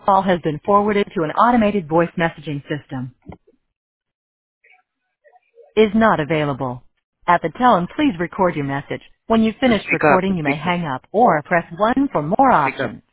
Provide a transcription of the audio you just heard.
Call has been forwarded to an automated voice messaging system. Is not available. At the tone, please record your message. When you've The finished speaker, recording, the you may speaker, hang up or press 1 for more speaker. options.